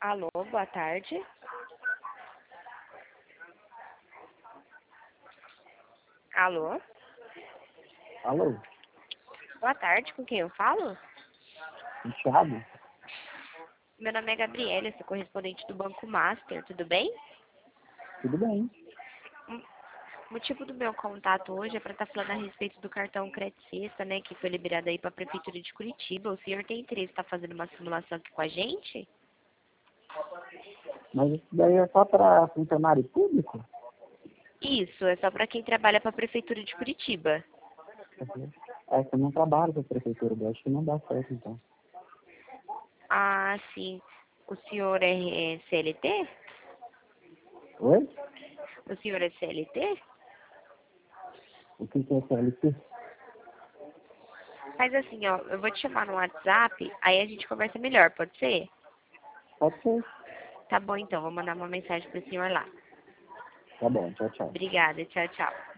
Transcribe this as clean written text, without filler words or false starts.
Alô, boa tarde. Alô, Alô, boa tarde, com quem eu falo? Thiago? Meu nome é Gabriela, sou correspondente do Banco Master, tudo bem? Tudo bem? O motivo do meu contato hoje é para estar falando a respeito do cartão Crédito Sexta, né, que foi liberado aí para a Prefeitura de Curitiba. O senhor tem interesse em estar fazendo uma simulação aqui com a gente? Mas isso daí é só para funcionário público? Isso, é só para quem trabalha para a Prefeitura de Curitiba. É que eu não trabalho para a prefeitura, eu acho que não dá certo então. Ah, sim. O senhor é CLT? Oi? O senhor é CLT? O que é CLT? Mas assim, ó, eu vou te chamar no WhatsApp, aí a gente conversa melhor, pode ser? Pode ser. Tá bom então, vou mandar uma mensagem pro senhor lá. Tá bom, tchau, tchau. Obrigada, tchau, tchau.